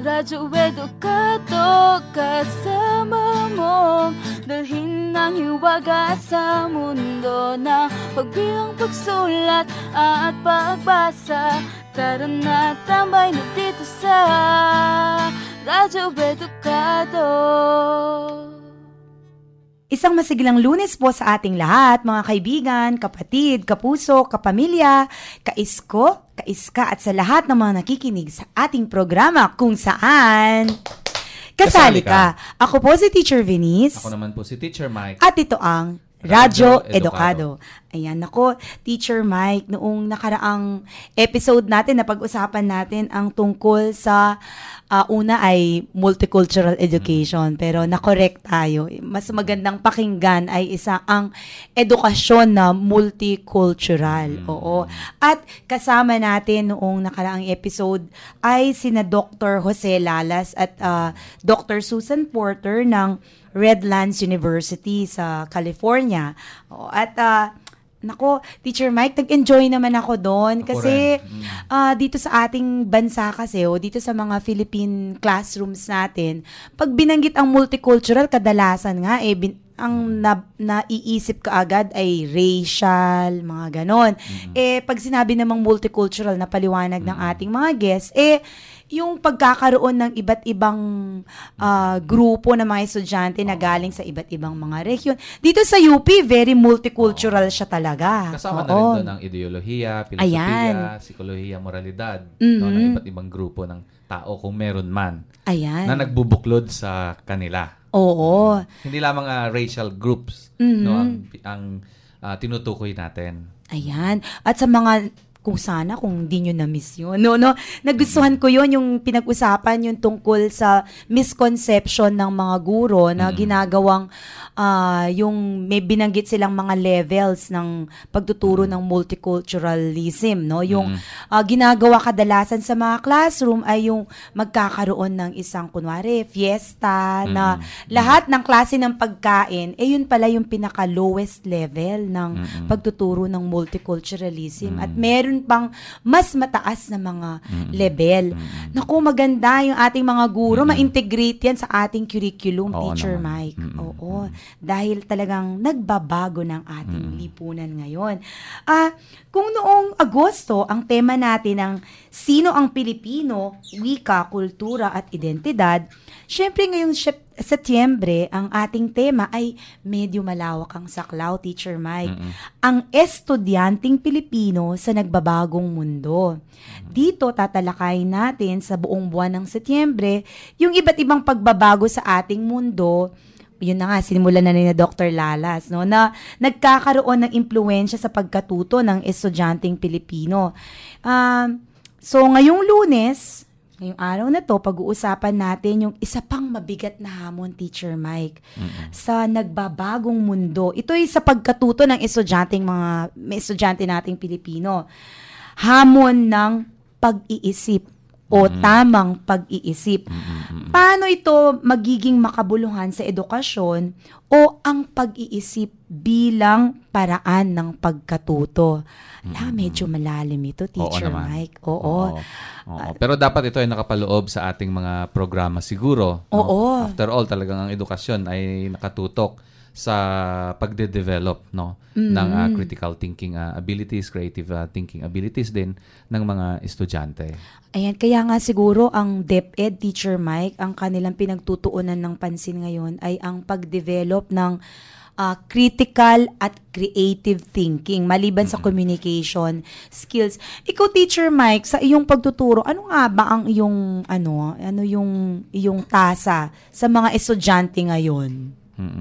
Radyo Edukado, kasama mo, dalhin ng hiwaga sa mundo ng pagbilang, pagsulat at pagbasa. Tara na, tambay na dito sa Radyo Edukado. Isang masiglang Lunes po sa ating lahat, mga kaibigan, kapatid, kapuso, kapamilya, kaisko, kaiska at sa lahat ng mga nakikinig sa ating programa kung saan kasali ka. Ako po si Teacher Venice. Ako naman po si Teacher Mike. At ito ang Radyo Edukado. Ayan, ako, Teacher Mike, noong nakaraang episode natin, napag-usapan natin ang tungkol sa, una ay multicultural education, pero na-correct tayo. Mas magandang pakinggan ay ang edukasyon na multicultural. Oo. At kasama natin noong nakaraang episode ay sina Dr. Jose Lalas at Dr. Susan Porter ng Redlands University sa California. At nako, Teacher Mike, nag-enjoy naman ako doon kasi dito sa ating bansa kasi dito sa mga Philippine classrooms natin, pag binanggit ang multicultural, kadalasan nga ang naiisip ka agad ay racial, mga ganon. Pag sinabi namang multicultural na paliwanag ng ating mga guests, yung pagkakaroon ng iba't ibang grupo ng mga estudyante na galing sa iba't ibang mga region. Dito sa UP, very multicultural siya talaga. Kasama na rin doon ang ideolohiya, filosofiya, psikolohiya, moralidad, ng iba't ibang grupo ng tao kung meron man na nagbubuklod sa kanila. Oo. Hindi lamang racial groups ang tinutukoy natin. Ayan. At sa mga kung di nyo na-miss yun. Nagustuhan ko yun, yung pinag-usapan yung tungkol sa misconception ng mga guro na ginagawang yung may binanggit silang mga levels ng pagtuturo ng multiculturalism. Yung ginagawa kadalasan sa mga classroom ay yung magkakaroon ng isang, kunwari, fiesta na lahat ng klase ng pagkain, yun pala yung pinaka-lowest level ng pagtuturo ng multiculturalism. At meron pang mas mataas na mga level. Naku, maganda yung ating mga guro, ma-integrate yan sa ating curriculum, Teacher Mike. Oo. Dahil talagang nagbabago ng ating lipunan ngayon. Kung noong Agosto, ang tema natin ang sino ang Pilipino, wika, kultura at identidad, syempre ngayong Setyembre, ang ating tema ay medyo malawak ang saklaw, Teacher Mike. Ang estudyanteng Pilipino sa nagbabagong mundo. Dito tatalakayin natin sa buong buwan ng Setyembre yung iba't ibang pagbabago sa ating mundo. Yun na nga, sinimulan na ni Dr. Lalas, na nagkakaroon ng impluwensya sa pagkatuto ng estudyanteng Pilipino. So, ngayong Lunes, ngayong araw na to, pag-uusapan natin yung isa pang mabigat na hamon, Teacher Mike, sa nagbabagong mundo. Ito ay sa pagkatuto ng estudyante nating Pilipino. Hamon ng pag-iisip o tamang pag-iisip. Paano ito magiging makabuluhan sa edukasyon o ang pag-iisip bilang paraan ng pagkatuto? Medyo malalim ito, Teacher Mike. Oo. Pero dapat ito ay nakapaloob sa ating mga programa siguro. Oo. After all, talagang ang edukasyon ay nakatutok sa pagde-develop ng critical thinking abilities, creative thinking abilities din ng mga estudyante. Ayan, kaya nga siguro ang DepEd, Teacher Mike, ang kanilang pinagtutuunan ng pansin ngayon ay ang pag-develop ng critical at creative thinking maliban sa communication skills. Ikaw, Teacher Mike, sa iyong pagtuturo, ano nga ba ang iyong iyong tasa sa mga estudyante ngayon?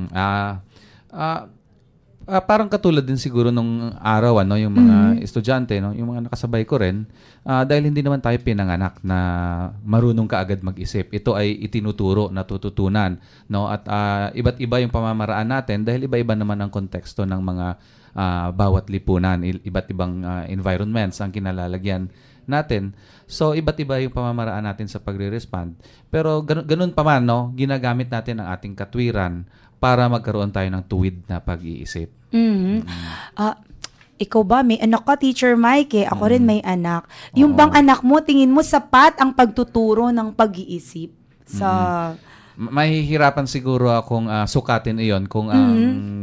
Parang katulad din siguro nung araw yung mga estudyante, yung mga nakasabay ko rin, dahil hindi naman tayo pinanganak na marunong kaagad mag-isip. Ito ay itinuturo, natututunan, at iba't iba yung pamamaraan natin dahil iba-iba naman ang konteksto ng mga bawat lipunan, iba't ibang environments ang kinalalagyan natin. So, iba't iba yung pamamaraan natin sa pagre-respond. Pero ganun pa man, ginagamit natin ang ating katwiran para magkaroon tayo ng tuwid na pag-iisip. ikaw ba, may anak ka, Teacher Mike, ako rin may anak. Yung bang anak mo, tingin mo sapat ang pagtuturo ng pag-iisip sa... Mahihirapan siguro akong sukatin iyon kung ang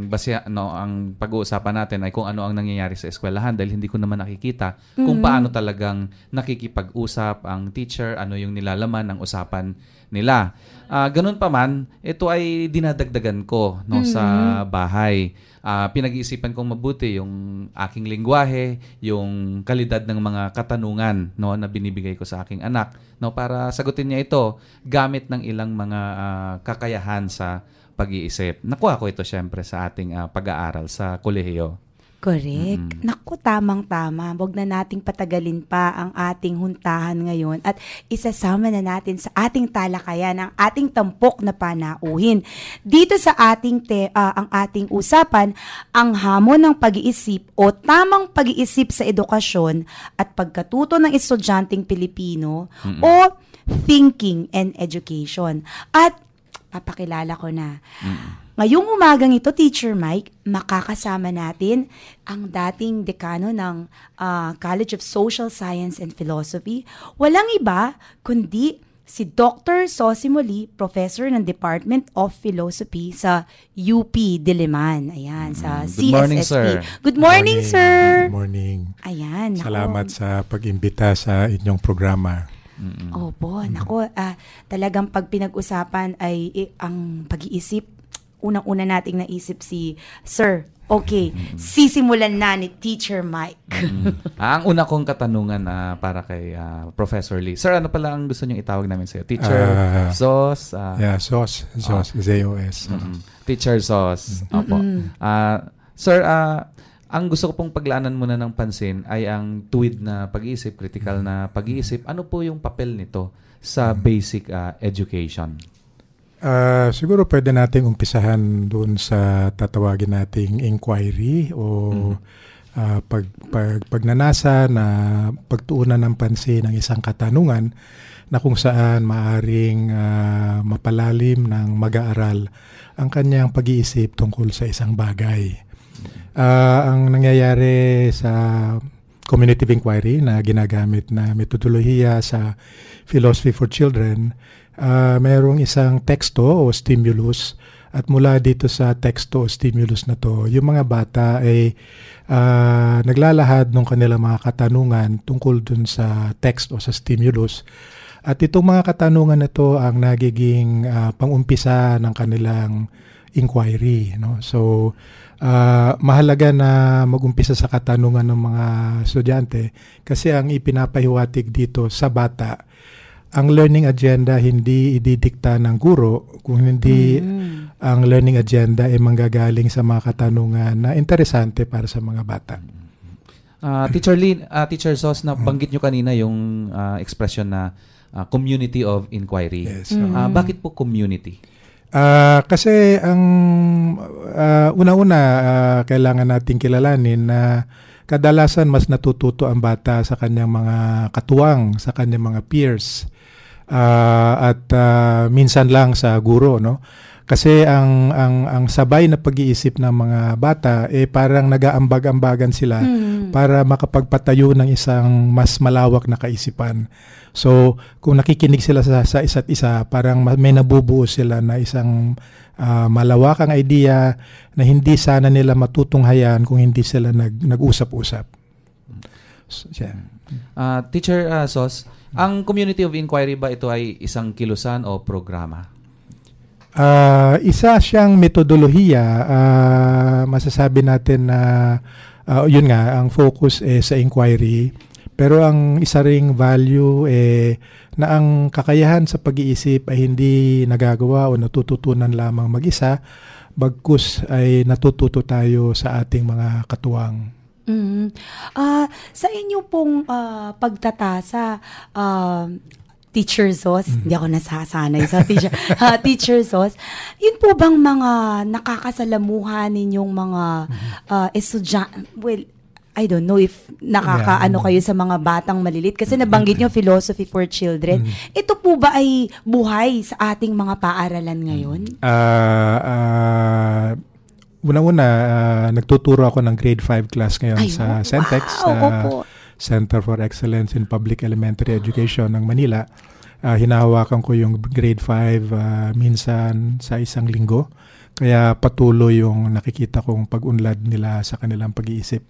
ang pag-uusapan natin ay kung ano ang nangyayari sa eskwelahan dahil hindi ko naman nakikita kung paano talagang nakikipag-usap ang teacher, ano yung nilalaman ng usapan nila. Ganun pa man, ito ay dinadagdagan ko sa bahay. Pinag-iisipan kong mabuti yung aking lengguwahe, yung kalidad ng mga katanungan na binibigay ko sa aking anak para sagutin niya ito gamit ng ilang mga kakayahan sa pag-iisip. Nakuha ko ito syempre sa ating pag-aaral sa kolehiyo. Correct. Naku, tamang-tama. Huwag na nating patagalin pa ang ating huntahan ngayon at isasama na natin sa ating talakayan ang ating tampok na panauhin. Dito sa ating ang ating usapan, ang hamon ng pag-iisip o tamang pag-iisip sa edukasyon at pagkatuto ng estudyanteng Pilipino o thinking and education. At papakilala ko na. Ngayong umagang ito, Teacher Mike, makakasama natin ang dating dekano ng College of Social Science and Philosophy. Walang iba kundi si Dr. Sosimoli, Professor ng Department of Philosophy sa UP Diliman. Ayan, sa CSSP. Good morning, sir. Good morning, sir. Good morning. Ayan. Salamat sa pag-imbita sa inyong programa. Opo, nako, talagang pag pinag-usapan ay ang pag-iisip, unang-una nating naisip si Sir. Okay, sisimulan na ni Teacher Mike. Ang una kong katanungan para kay Professor Lee. Sir, ano pala ang gusto niyong itawag namin sa'yo? Teacher, Sos? Sos, Z-O-S. Teacher Sos. Opo. Sir, ang gusto ko pong paglaanan muna ng pansin ay ang tuwid na pag-iisip, critical na pag-iisip. Ano po yung papel nito sa basic education? Siguro pwede nating umpisahan doon sa tatawagin nating inquiry o pagnanasa na pagtuunan ng pansin ng isang katanungan na kung saan maaring mapalalim ng mag-aaral ang kanyang pag-iisip tungkol sa isang bagay. Ang nangyayari sa community inquiry na ginagamit na metodolohiya sa Philosophy for Children, mayroong isang teksto o stimulus at mula dito sa teksto o stimulus na to, yung mga bata ay naglalahad ng kanilang mga katanungan tungkol dun sa text o sa stimulus. At itong mga katanungan na to ang nagiging pangumpisa ng kanilang inquiry. No? So, mahalaga na mag-umpisa sa katanungan ng mga estudyante kasi ang ipinapahiwatig dito sa bata, ang learning agenda hindi ididikta ng guro, kung hindi ang learning agenda ay manggagaling sa mga katanungan na interesante para sa mga bata. Teacher Lee, Teacher Sos, nabanggit nyo kanina yung expression na community of inquiry. Yes. Bakit po community? Kasi ang una-una kailangan nating kilalanin na kadalasan mas natututo ang bata sa kanyang mga katuwang, sa kanyang mga peers. At minsan lang sa guro, no? Kasi ang sabay na pag-iisip ng mga bata parang nag-aambag-ambagan sila para makapagpatayo ng isang mas malawak na kaisipan. So, kung nakikinig sila sa isa't isa, parang may nabubuo sila na isang malawakang idea na hindi sana nila matutunghayan kung hindi sila nag-usap-usap. So, yeah. Teacher Sos, ang community of inquiry ba ito ay isang kilusan o programa? Isa siyang metodolohiya. Masasabi natin na yun nga, ang focus sa inquiry. Pero ang isa ring value na ang kakayahan sa pag-iisip ay hindi nagagawa o natututunan lamang mag-isa, bagkus ay natututo tayo sa ating mga katuwang. Sa inyo pong pagtatasa, Teacher Sos, hindi ako nasasanay sa Teacher Sos, yun po bang mga nakakasalamuhan ninyong mga estudyante, well, I don't know if nakakaano kayo sa mga batang malilit kasi nabanggit nyo Philosophy for Children. Ito po ba ay buhay sa ating mga paaralan ngayon? Una-una, nagtuturo ako ng grade 5 class ngayon Ay, sa Centex, opo. Center for Excellence in Public Elementary Education ng Manila. Hinahawakan ko yung grade 5 minsan sa isang linggo. Kaya patuloy yung nakikita kong pag-unlad nila sa kanilang pag-iisip.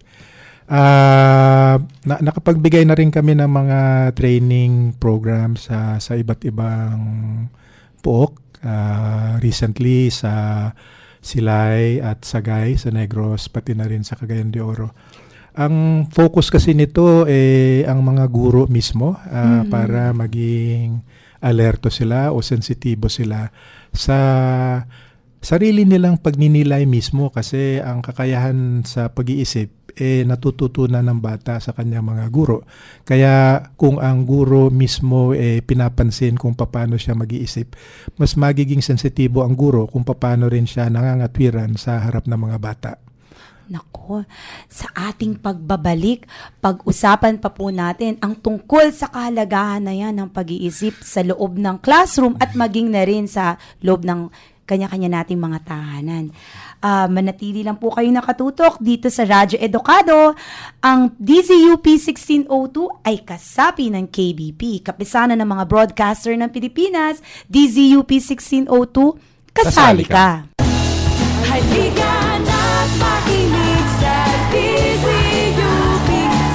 Nakapagbigay na rin kami ng mga training programs sa iba't ibang pook. Recently sa Silay at Sagay, sa Negros, pati na rin sa Cagayan de Oro. Ang focus kasi nito ang mga guro mismo para maging alerto sila o sensitibo sila sa sarili nilang pagninilay mismo, kasi ang kakayahan sa pag-iisip natututunan ng bata sa kanyang mga guro. Kaya kung ang guro mismo pinapansin kung paano siya mag-iisip, mas magiging sensitibo ang guro kung paano rin siya nangangatwiran sa harap ng mga bata. Nako, sa ating pagbabalik, pag-usapan pa po natin ang tungkol sa kahalagahan na yan ng pag-iisip sa loob ng classroom at maging na rin sa loob ng kanya-kanya nating mga tahanan. Manatili lang po kayong nakatutok dito sa Radyo Edukado. Ang DZUP 1602 ay kasapi ng KBP, kapisanan ng mga broadcaster ng Pilipinas. DZUP 1602, kasali ka! Halika na't makinig sa DZUP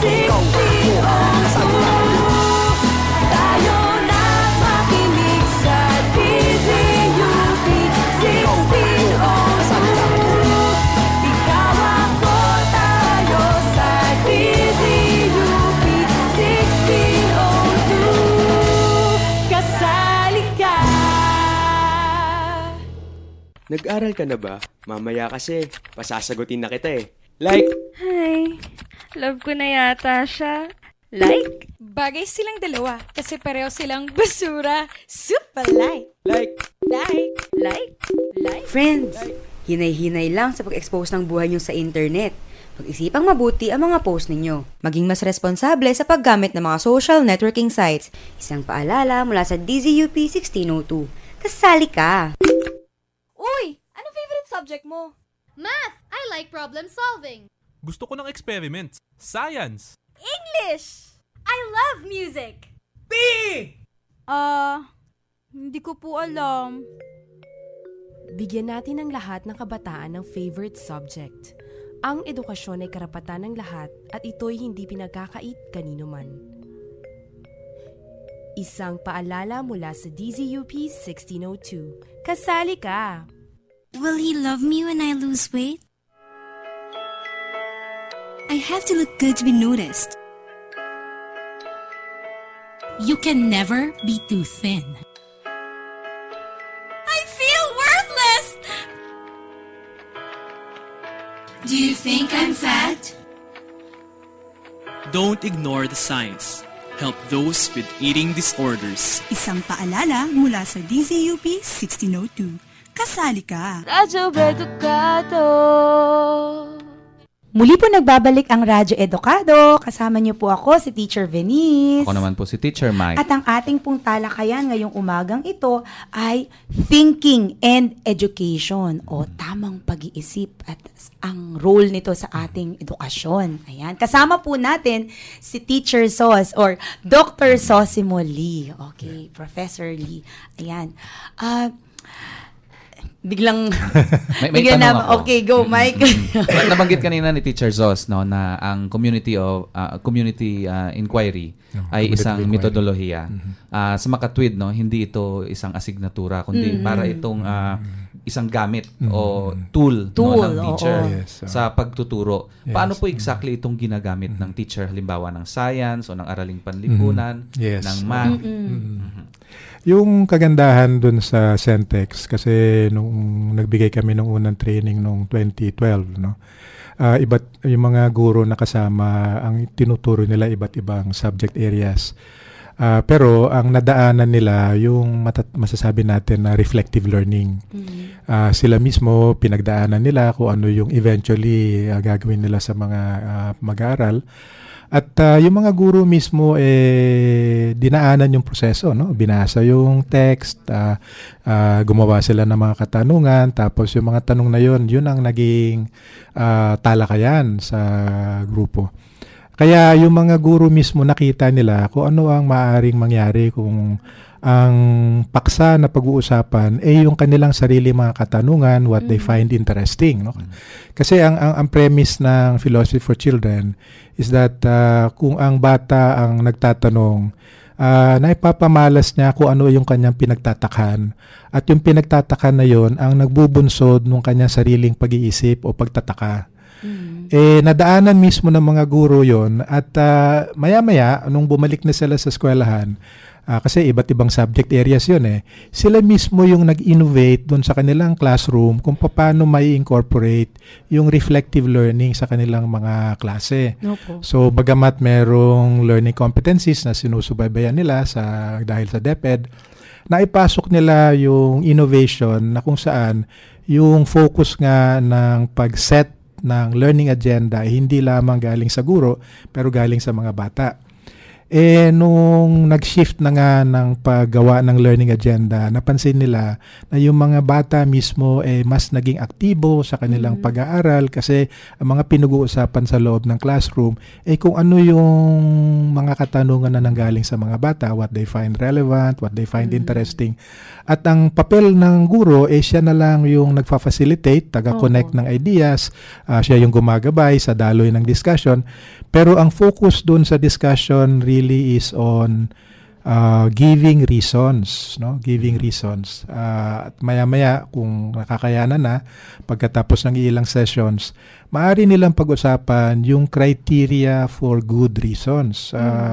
1602. Tayo na't makinig sa DZUP 1602. Ikaw ako, tayo sa DZUP 1602. Kasali ka! Nag-aral ka na ba? Mamaya kasi, pasasagutin na kita eh. Like! Hi, love ko na yata siya. Like? Bagay silang dalawa kasi pareho silang basura. Super light. Like! Like? Friends, hinay-hinay lang sa pag-expose ng buhay nyo sa internet. Pag-isipang mabuti ang mga post ninyo. Maging mas responsable sa paggamit ng mga social networking sites. Isang paalala mula sa DZUP 1602. Kasali ka! Uy! Anong favorite subject mo? Math! I like problem solving. Gusto ko ng experiments. Science. English! I love music! Hindi ko po alam. Bigyan natin ang lahat ng kabataan ng favorite subject. Ang edukasyon ay karapatan ng lahat at ito'y hindi pinagkakait kanino man. Isang paalala mula sa DZUP 1602. Kasali ka! Will he love me when I lose weight? I have to look good to be noticed. You can never be too thin. I feel worthless! Do you think I'm fat? Don't ignore the signs. Help those with eating disorders. Isang paalala mula sa DZUP 1602. Kasali ka! Radyo Edukado. Muli po nagbabalik ang Radyo Edukado. Kasama niyo po ako, si Teacher Venice. Ako naman po si Teacher Mike. At ang ating pong talakayan ngayong umagang ito ay thinking and education o tamang pag-iisip at ang role nito sa ating edukasyon. Ayan. Kasama po natin si Teacher Sos or Dr. Sosimo Lee. Okay, Professor Lee. Ayan. Biglang may tanong ako. Okay, go Mike. Nabanggit kanina ni Teacher Zos no na ang community inquiry ay isang metodolohiya. Sa makatwid no, hindi ito isang asignatura kundi para itong isang gamit o tool no, ng teacher sa pagtuturo. Paano po exactly itong ginagamit ng teacher, halimbawa ng science o ng araling panlipunan, ng math? Yung kagandahan dun sa Centex, kasi nung nagbigay kami ng unang training nung 2012, no? Yung mga guro na kasama, ang tinuturo nila iba't ibang subject areas. Pero ang nadaanan nila, yung masasabi natin na reflective learning. Sila mismo, pinagdaanan nila kung ano yung eventually gagawin nila sa mga mag-aaral. At yung mga guro mismo dinaanan yung proseso, no? Binasa yung text, gumawa sila ng mga katanungan, tapos yung mga tanong na yun ang naging talakayan sa grupo. Kaya yung mga guro mismo nakita nila kung ano ang maaaring mangyari kung ang paksa na pag-uusapan yung kanilang sarili mga katanungan, what they find interesting, no? Kasi ang premise ng Philosophy for Children is that kung ang bata ang nagtatanong, naipapamalas niya kung ano yung kanyang pinagtatakan, at yung pinagtatakan na yon ang nagbubunsod ng kanyang sariling pag-iisip o pagtataka. Nadaanan mismo ng mga guro yon, at maya-maya nung bumalik na sila sa eskwelahan, kasi iba't ibang subject areas yun sila mismo yung nag-innovate doon sa kanilang classroom kung paano may incorporate yung reflective learning sa kanilang mga klase. Opo. So bagamat merong learning competencies na sinusubaybayan nila dahil sa DepEd, naipasok nila yung innovation na kung saan yung focus nga ng pag-set ng learning agenda hindi lamang galing sa guro pero galing sa mga bata. Nung nag-shift na nga ng paggawa ng learning agenda, napansin nila na yung mga bata mismo mas naging aktibo sa kanilang pag-aaral kasi ang mga pinag-uusapan sa loob ng classroom kung ano yung mga katanungan na nanggaling sa mga bata, what they find relevant, what they find interesting. At ang papel ng guro siya na lang yung nagfa-facilitate, taga-connect ng ideas, siya yung gumagabay sa daloy ng discussion. Pero ang focus dun sa discussion really is on giving reasons, no? Giving reasons. At maya-maya kung nakakayanan na pagkatapos ng ilang sessions, maaari nilang pag-usapan yung criteria for good reasons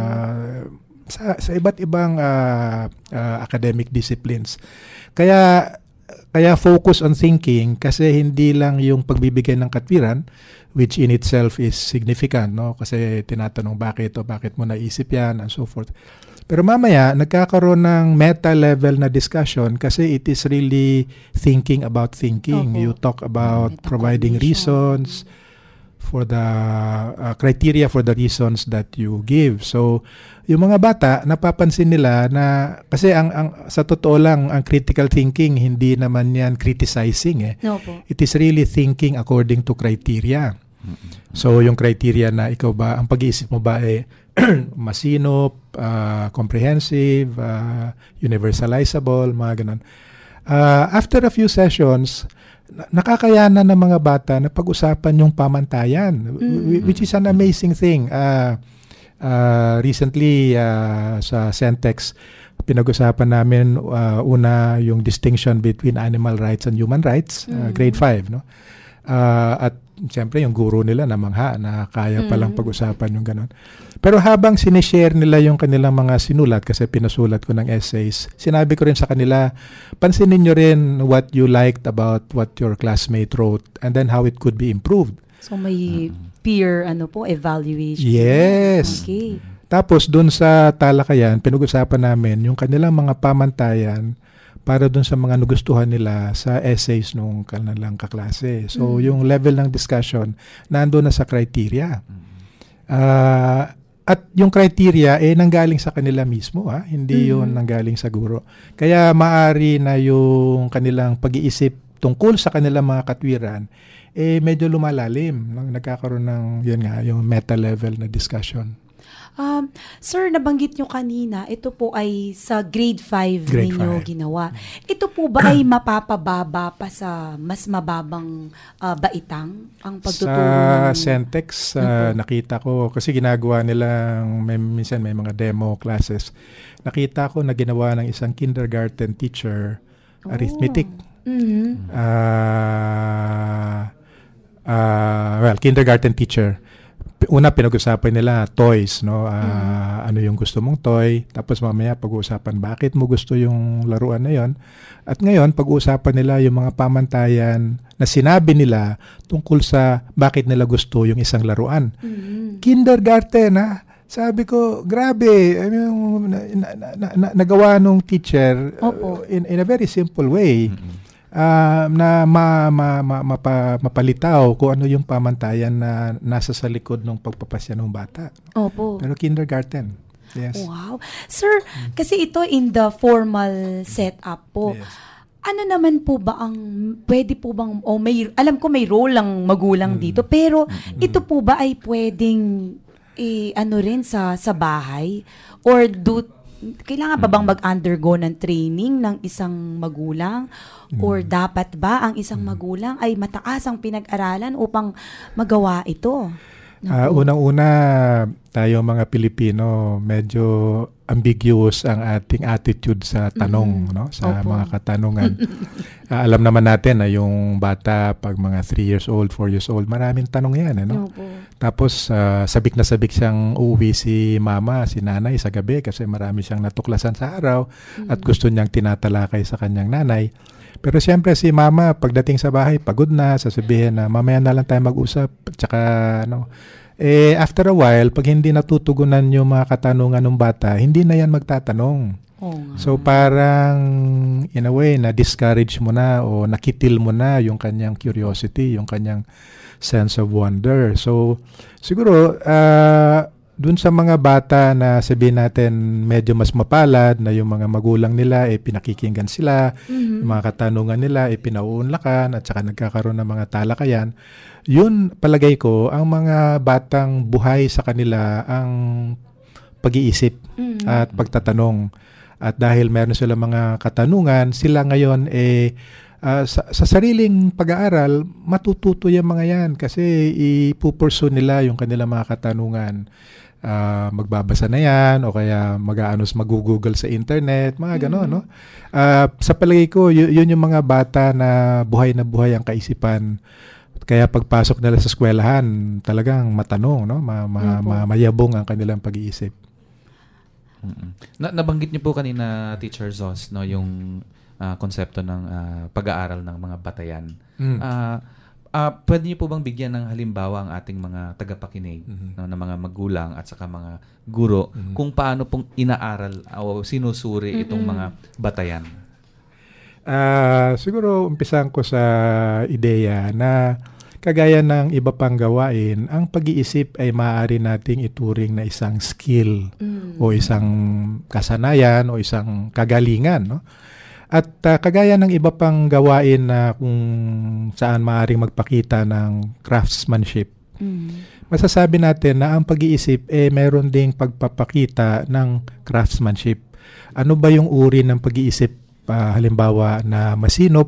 sa iba't ibang academic disciplines. Kaya focus on thinking kasi hindi lang yung pagbibigay ng katwiran, which in itself is significant, no? Kasi tinatanong bakit mo naisip yan and so forth. Pero mamaya nagkakaroon ng meta level na discussion kasi it is really thinking about thinking. You talk about providing reasons for the criteria for the reasons that you give. So yung mga bata napapansin nila na kasi ang sa totoo lang ang critical thinking hindi naman yan criticizing It is really thinking according to criteria. So yung criteria na ikaw ba ang pag-iisip mo ba masinop, comprehensive, universalizable, mga ganun. After a few sessions, nakakayanan ng mga bata na pag-usapan yung pamantayan, which is an amazing thing. Recently sa Sentex, pinag-usapan namin una yung distinction between animal rights and human rights, grade 5, no? At siyempre yung guro nila namangha na kaya palang pag-usapan yung ganun. Pero habang sinishare nila yung kanilang mga sinulat, kasi pinasulat ko ng essays, sinabi ko rin sa kanila, pansinin nyo rin what you liked about what your classmate wrote and then how it could be improved. So may peer evaluation. Yes. Okay. Tapos dun sa talakayan, pinag-usapan namin yung kanilang mga pamantayan para dun sa mga nagustuhan nila sa essays nung kanilang kaklase. So, yung level ng discussion, nandun na sa criteria. At yung criteria, nanggaling sa kanila mismo, hindi yun nanggaling sa guro. Kaya maari na yung kanilang pag-iisip tungkol sa kanilang mga katwiran, medyo lumalalim. Nagkakaroon ng, yung meta-level na discussion. Sir, nabanggit nyo kanina, ito po ay sa grade 5 ninyo ginawa. Ito po ba ay mapapababa pa sa mas mababang baitang ang pagtuturo? Sa Sentex, nakita ko, kasi ginagawa nilang, minsan may mga demo classes, nakita ko na ginawa ng isang kindergarten teacher, arithmetic. Kindergarten teacher. Una, pinag-usapan nila toys, no? Ano yung gusto mong toy, tapos mamaya pag-uusapan bakit mo gusto yung laruan na yon. At ngayon, pag-uusapan nila yung mga pamantayan na sinabi nila tungkol sa bakit nila gusto yung isang laruan. Kindergarten, sabi ko, grabe, nagawa nung teacher in a very simple way. na mapalitaw kung ano yung pamantayan na nasa sa likod ng pagpapasya ng bata. Opo. Pero kindergarten. Yes. Wow. Sir, kasi ito in the formal setup po. Yes. Ano naman po ba ang pwede po bang alam ko may role lang magulang dito, pero ito po ba ay pwedeng ano rin sa bahay or kailangan ba bang mag-undergo ng training ng isang magulang or dapat ba ang isang magulang ay mataas ang pinag-aralan upang magawa ito? Unang-una, tayo mga Pilipino, medyo ambiguous ang ating attitude sa tanong, no? Sa mga katanungan. Alam naman natin na yung bata, pag mga 3 years old, 4 years old, maraming tanong yan. No? Tapos, sabik na sabik siyang uuwi si mama, si nanay sa gabi kasi marami siyang natuklasan sa araw at gusto niyang tinatalakay sa kanyang nanay. Pero siyempre si mama, pagdating sa bahay, pagod na, sasabihin na mamaya na lang tayo mag-usap. Tsaka, after a while, pag hindi natutugunan yung mga katanungan ng bata, hindi na yan magtatanong. So parang, in a way, na-discourage mo na o nakitil mo na yung kanyang curiosity, yung kanyang sense of wonder. So, siguro, dun sa mga bata na sabihin natin medyo mas mapalad na yung mga magulang nila pinakikinggan sila, yung mga katanungan nila pinauunlakan at saka nagkakaroon ng mga talakayan, yun palagay ko ang mga batang buhay sa kanila ang pag-iisip at pagtatanong. At dahil meron sila mga katanungan, sila ngayon sa sariling pag-aaral, matututo yung mga yan kasi ipupursu nila yung kanilang mga katanungan. Magbabasa na yan o kaya mag-google sa internet, mga gano'n, no? Sa palagay ko, yun yung mga bata na buhay ang kaisipan. Kaya pagpasok nila sa eskwelahan, talagang matanong, no? Mayabong ang kanilang pag-iisip. Nabanggit niyo po kanina, Teacher Zos, no, yung konsepto ng pag-aaral ng mga batayan. Pwede niyo po bang bigyan ng halimbawa ang ating mga tagapakinig, no, ng mga magulang at saka mga guro kung paano pong inaaral o sinusuri itong mga batayan? Siguro umpisan ko sa ideya na kagaya ng iba pang gawain, ang pag-iisip ay maaari nating ituring na isang skill o isang kasanayan o isang kagalingan, no? At kagaya ng iba pang gawain na kung saan maaaring magpakita ng craftsmanship, masasabi natin na ang pag-iisip meron ding pagpapakita ng craftsmanship. Ano ba yung uri ng pag-iisip? Halimbawa na masinop,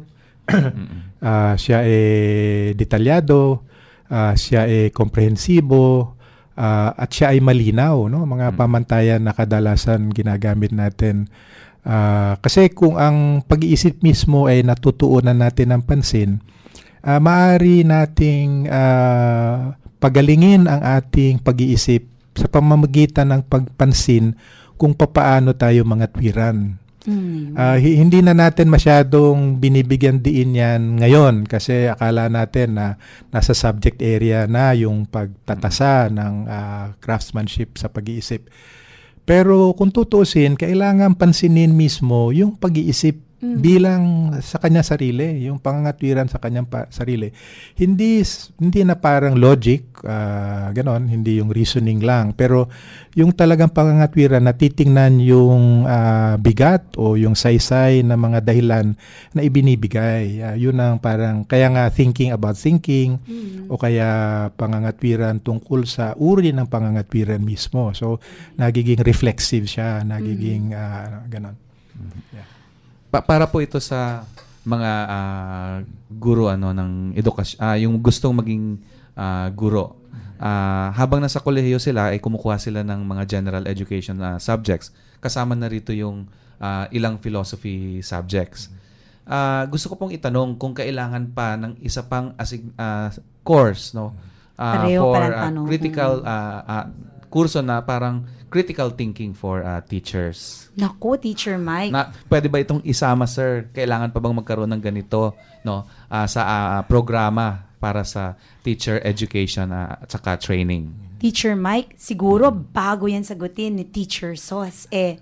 siya detalyado, siya komprehensibo, at siya ay malinaw, no? Mga pamantayan na kadalasan ginagamit natin. Kasi kung ang pag-iisip mismo ay natutuunan natin ng pansin, maaari nating pagalingin ang ating pag-iisip sa pamamagitan ng pagpansin kung papaano tayo mangatwiran. Hindi na natin masyadong binibigyan diin yan ngayon kasi akala natin na nasa subject area na yung pagtatasa ng craftsmanship sa pag-iisip. Pero kung tutuusin, kailangan pansinin mismo yung pag-iisip bilang sa kanyang sarili, yung pangangatwiran sa kanyang sarili. Hindi na parang logic, ganon, hindi yung reasoning lang. Pero yung talagang pangangatwiran na titingnan yung bigat o yung saysay na mga dahilan na ibinibigay. Yun ang parang, kaya nga thinking about thinking o kaya pangangatwiran tungkol sa uri ng pangangatwiran mismo. So, nagiging reflexive siya, nagiging ganon. Yeah. Para po ito sa mga guro ng edukasyon, yung gustong maging guro. Habang nasa kolehiyo sila ay kumukuha sila ng mga general education subjects. Kasama na rito yung ilang philosophy subjects. Gusto ko pong itanong kung kailangan pa ng isa pang course, no? For critical kurso na parang critical thinking for teachers. Naku, Teacher Mike. Pwede ba itong isama, sir? Kailangan pa bang magkaroon ng ganito, no, sa programa para sa teacher education at saka training? Teacher Mike, siguro bago yan sagutin ni Teacher Sos,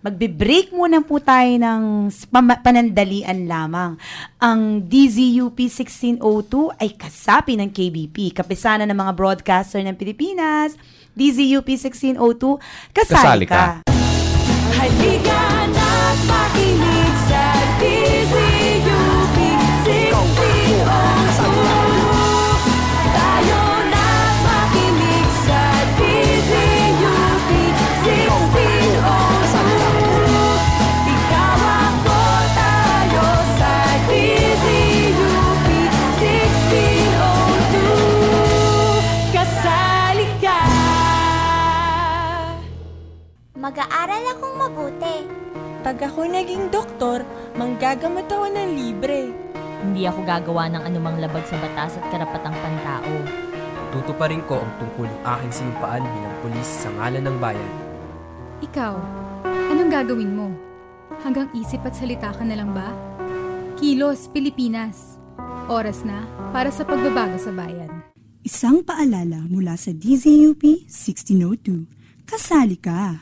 Magbe-break muna po tayo ng panandalian lamang. Ang DZUP 1602 ay kasapi ng KBP, kapisanan ng mga broadcaster ng Pilipinas. DZUP 1602, kasali ka. Halika na't makinig sa DZUP 1602. Tayo na't makinig sa DZUP 1602. Ikaw ako, tayo sa DZUP 1602. Kasali ka. Mag-aaral akong mabuti. Pag ako naging doktor, manggagamot ako ng libre. Hindi ako gagawa ng anumang labag sa batas at karapatang pantao. Tutuparin ko ang tungkol aking sinumpaan bilang pulis sa ngalan ng bayan. Ikaw, anong gagawin mo? Hanggang isip at salita ka na lang ba? Kilos, Pilipinas. Oras na para sa pagbabago sa bayan. Isang paalala mula sa DZUP 1602. Kasali ka.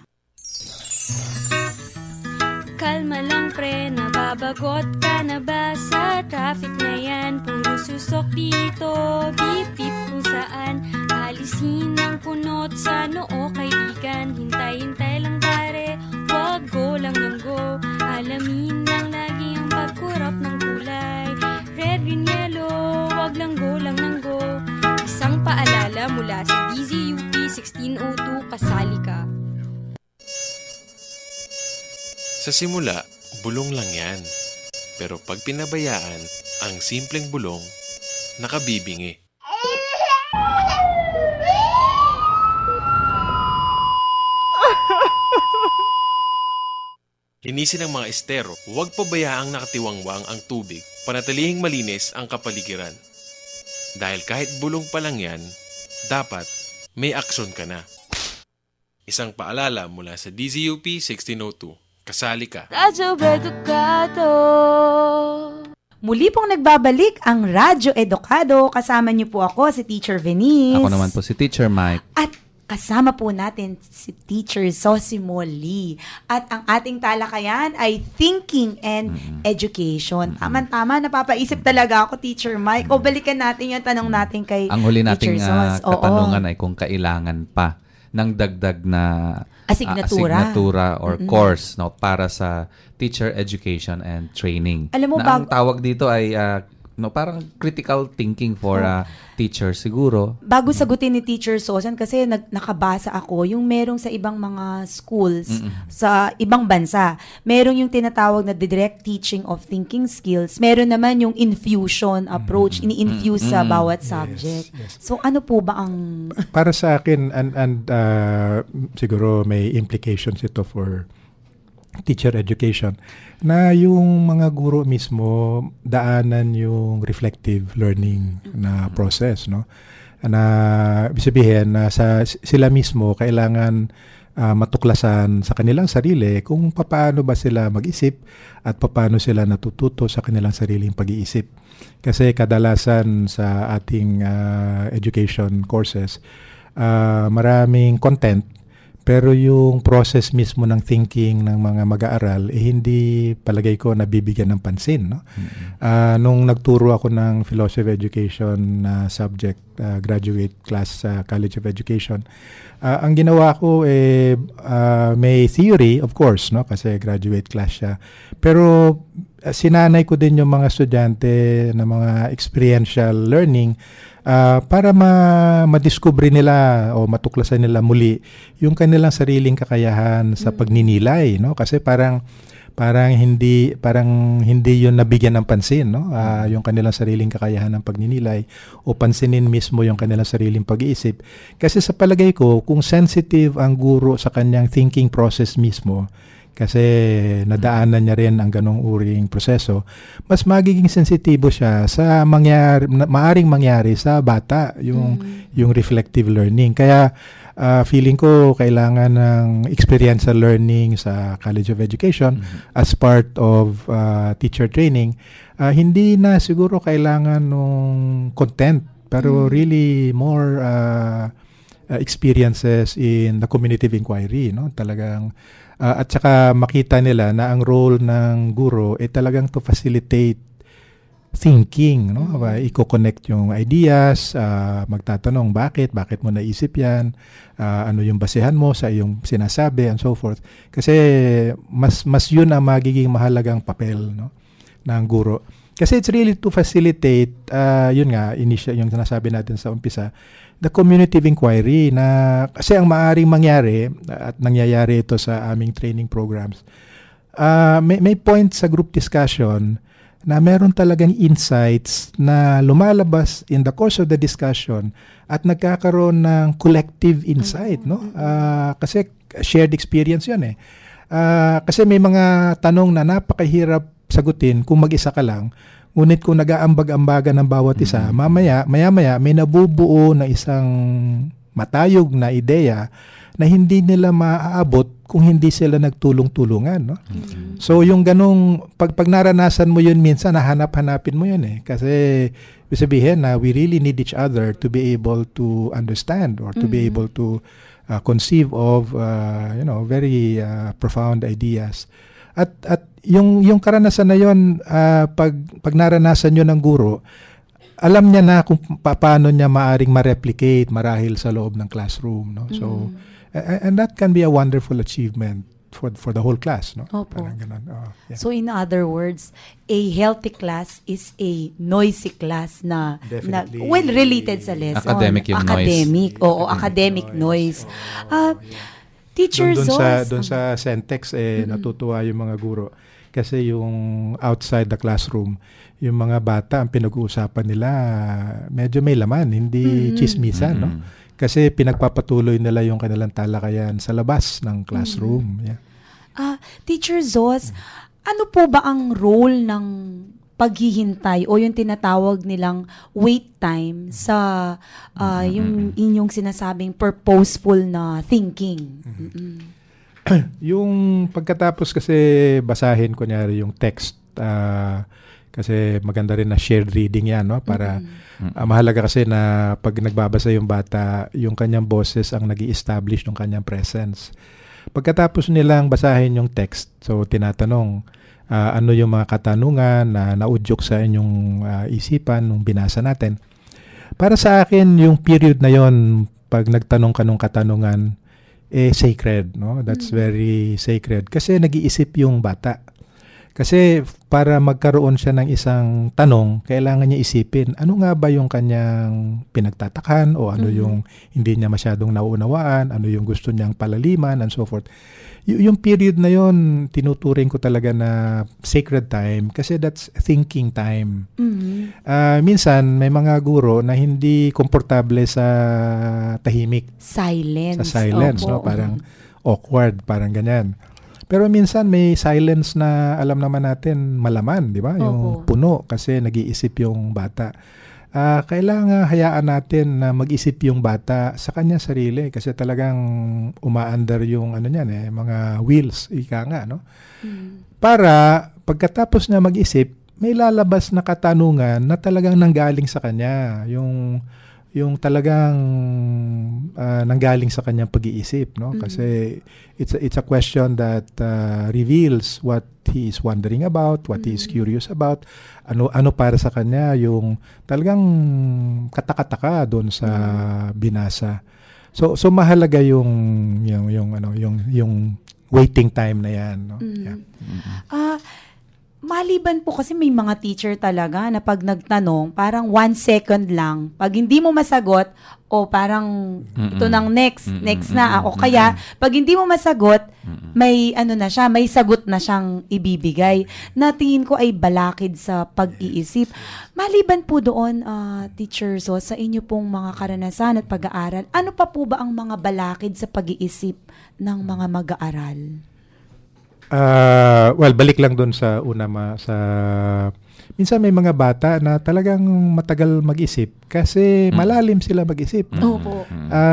Kalma lang pre, nababagot ka na ba sa traffic na yan? Puro susok dito, beep beep kung saan. Alisin ang kunot sa noo kaibigan. Hintay-hintay lang pare, wag go lang ng go. Alamin lang lagi ang pagkurap ng kulay. Red, green, yellow, wag lang go lang ng go. Isang paalala mula sa DZUP 1602, kasali ka. Sa simula, bulong lang yan. Pero pag pinabayaan, ang simpleng bulong, nakabibingi. Linisin ang mga estero, huwag pabayaang nakatiwangwang ang tubig, panatilihing malinis ang kapaligiran. Dahil kahit bulong pa lang yan, dapat may aksyon ka na. Isang paalala mula sa DZUP 1602. Kasali ka. Radyo Edukado. Muli pong nagbabalik ang Radyo Edukado. Kasama niyo po ako, si Teacher Venice. Ako naman po si Teacher Mike. At kasama po natin si Teacher Zosimo Lee. At ang ating talakayan ay Thinking and Education. Tama-tama, napapaisip talaga ako, Teacher Mike. O balikan natin yung tanong natin kay ang huli nating katanungan Oo. ay kung kailangan pa ng dagdag na asignatura or course para sa teacher education and training. Alam mo na ang tawag dito ay parang critical thinking for teacher siguro. Bago sagutin ni Teacher Sosan, kasi nakabasa ako yung merong sa ibang mga schools sa ibang bansa. Merong yung tinatawag na direct teaching of thinking skills. Meron naman yung infusion approach, ini-infuse sa bawat subject. Yes. So ano po ba ang... Para sa akin, and siguro may implications ito for teacher education, na yung mga guro mismo daanan yung reflective learning na process, no? Na ibig sabihin na sila mismo kailangan matuklasan sa kanilang sarili kung paano ba sila mag-isip at paano sila natututo sa kanilang sariling pag-iisip. Kasi kadalasan sa ating education courses, maraming content, pero yung process mismo ng thinking ng mga mag-aaral, hindi palagay ko nabibigyan ng pansin. No? Nung nagturo ako ng philosophy education na subject, graduate class sa College of Education, ang ginawa ko may theory, of course, no? Kasi graduate class siya. Pero sinanay ko din yung mga estudyante na mga experiential learning para madiscover nila o matuklasan nila muli yung kanilang sariling kakayahan sa pagninilay, no? Kasi parang hindi yun nabigyan ng pansin, no? Yung kanilang sariling kakayahan ng pagninilay o pansinin mismo yung kanilang sariling pag-iisip. Kasi sa palagay ko, kung sensitive ang guro sa kanyang thinking process mismo, kasi nadaanan niya rin ang ganong uring proseso, mas magiging sensitibo siya sa maaring mangyari sa bata, yung reflective learning. Kaya feeling ko kailangan ng experiential learning sa College of Education as part of teacher training. Hindi na siguro kailangan ng content, pero really more experiences in the community inquiry, no? Talagang At saka makita nila na ang role ng guro ay talagang to facilitate thinking, no? Iko-connect yung ideas, magtatanong bakit mo naisip yan, ano yung basehan mo sa iyong sinasabi and so forth. Kasi mas yun ang magiging mahalagang papel, no, ng guro. Kasi it's really to facilitate, yun nga, yung sinasabi natin sa umpisa, the community inquiry na kasi ang maaring mangyari at nangyayari ito sa aming training programs. May point sa group discussion na meron talagang insights na lumalabas in the course of the discussion at nagkakaroon ng collective insight, no? Kasi shared experience 'yan eh. Kasi may mga tanong na napakahirap sagutin kung mag-isa ka lang. Ngunit kung nag-aambag-ambagan ng bawat isa, maya-maya may nabubuo na isang matayog na ideya na hindi nila maaabot kung hindi sila nagtulong-tulungan, no? So yung ganong pag naranasan mo yun minsan, nahanap-hanapin mo yun eh. Kasi sabihin na we really need each other to be able to understand or to be able to conceive of very profound ideas. At yung karanasan na yun, pag naranasan yun ng guro, alam niya na kung paano niya maaring ma-replicate marahil sa loob ng classroom, no? So and that can be a wonderful achievement for the whole class, no? Opo. Parang ganun. So in other words, a healthy class is a noisy class na well related sa lesson. Academic yung academic, noise. Oo, academic noise. Teacher Zos. Doon sa Sentex natutuwa yung mga guro kasi yung outside the classroom, yung mga bata ang pinag-uusapan nila medyo may laman, hindi chismisan, no? Kasi pinagpapatuloy nila yung kanilang talakayan sa labas ng classroom. Yeah. Teacher Zos, ano po ba ang role ng paghihintay o yung tinatawag nilang wait time sa yung inyong sinasabing purposeful na thinking? Yung pagkatapos kasi basahin kunyari yung text, kasi maganda rin na shared reading yan, no? Para mahalaga kasi na pag nagbabasa yung bata, yung kanyang boses ang nag-i-establish ng kanyang presence. Pagkatapos nilang basahin yung text, so tinatanong, ano yung mga katanungan na naudyok sa inyong isipan nung binasa natin. Para sa akin, yung period na yon, pag nagtanong ka ng katanungan, sacred, no? That's very sacred. Kasi nag-iisip yung bata. Kasi para magkaroon siya ng isang tanong, kailangan niya isipin, ano nga ba yung kanyang pinagtatakan o ano yung hindi niya masyadong nauunawaan, ano yung gusto niyang palaliman and so forth. Yung period na yon, tinuturing ko talaga na sacred time kasi that's thinking time. Minsan may mga guro na hindi komportable sa tahimik. Silence. Sa silence, no? Parang awkward, parang ganyan. Pero minsan may silence na alam naman natin malaman, di ba? Yung puno kasi nag-iisip yung bata. Kailangan hayaan natin na mag-isip yung bata sa kanya sarili kasi talagang umaandar yung mga wheels, ika nga, no? Para pagkatapos na mag-isip, may lalabas na katanungan na talagang nanggaling sa kanya, yung talagang nanggaling sa kanyang pag-iisip, no? Kasi it's a question that reveals what he is wondering about, what he is curious about, ano para sa kanya yung talagang katakataka doon sa binasa. So mahalaga yung waiting time na yan, no? Yeah. Maliban po kasi may mga teacher talaga na pag nagtanong, parang 1 second lang. Pag hindi mo masagot, o parang ito nang next na. O kaya, pag hindi mo masagot, may may sagot na siyang ibibigay. Na tingin ko ay balakid sa pag-iisip. Maliban po doon, Teacher Zos, sa inyo pong mga karanasan at pag-aaral, ano pa po ba ang mga balakid sa pag-iisip ng mga mag-aaral? Balik lang doon sa una sa minsan may mga bata na talagang matagal mag-isip kasi malalim sila mag-isip. Opo.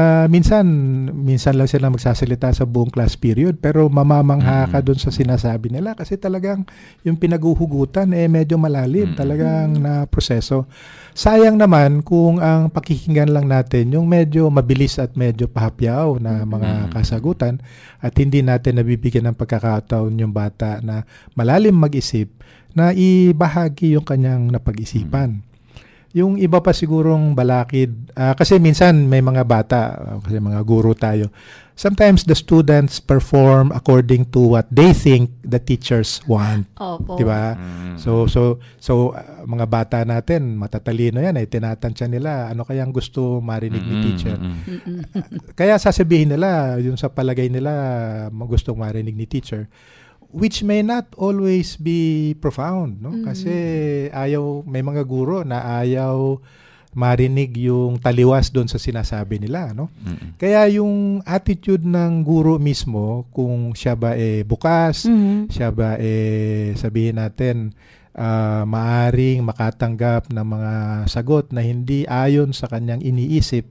Minsan lang sila magsasalita sa buong class period pero mamamangha ka doon sa sinasabi nila kasi talagang yung pinaguhugutan medyo malalim, talagang na proseso. Sayang naman kung ang pakikinggan lang natin yung medyo mabilis at medyo pahapyaw na mga kasagutan at hindi natin nabibigyan ng pagkakataon yung bata na malalim mag-isip na ibahagi yung kanyang napag-isipan. Yung iba pa sigurong balakid, kasi minsan may mga bata, kasi mga guro tayo, sometimes the students perform according to what they think the teachers want. Opo. Diba? So mga bata natin, matatalino yan, tinatansya nila, ano kayang gusto marinig ni teacher. Kaya sasabihin nila, yung sa palagay nila, gustong marinig ni teacher, which may not always be profound, no? Kasi may mga guro na ayaw marinig yung taliwas doon sa sinasabi nila, no? Kaya yung attitude ng guro mismo, kung siya ba bukas, siya ba sabihin natin maaring makatanggap ng mga sagot na hindi ayon sa kanyang iniisip,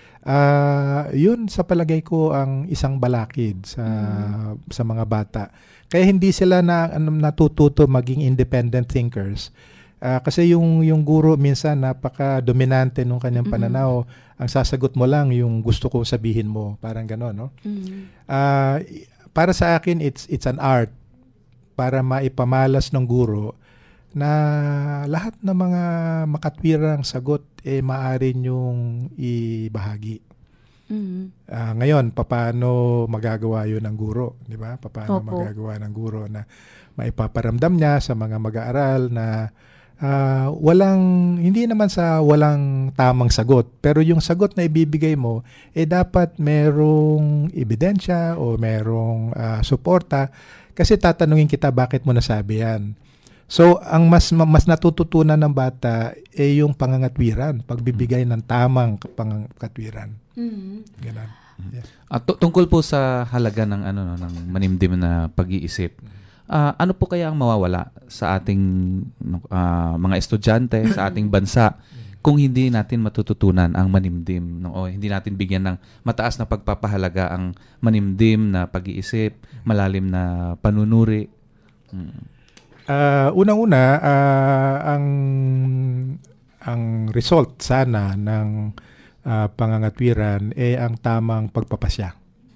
yun sa palagay ko ang isang balakid sa mga bata. Kaya hindi sila natututo maging independent thinkers. Kasi yung guro minsan napaka-dominante nung kanyang pananaw. Ang sasagot mo lang yung gusto kong sabihin mo. Parang gano'n, no? Para sa akin, it's an art para maipamalas ng guro na lahat ng mga makatwirang sagot maaari niyong ibahagi. Ngayon, paano magagawa yun ng guro? Di ba? Paano magagawa ng guro na maipaparamdam niya sa mga mag-aaral na hindi naman sa walang tamang sagot, pero yung sagot na ibibigay mo, dapat merong ebidensya o merong suporta kasi tatanungin kita bakit mo nasabi yan. So, ang mas natututunan ng bata yung pangangatwiran, pagbibigay ng tamang pangangatwiran. Ganun. Yeah. Tungkol po sa halaga ng ng manimdim na pag-iisip. Ano po kaya ang mawawala sa ating mga estudyante, sa ating bansa kung hindi natin matututunan ang manimdim o hindi natin bigyan ng mataas na pagpapahalaga ang manimdim na pag-iisip, malalim na panunuri? Unang-una, ang result sana ng pangangatwiran ang tamang pagpapasya.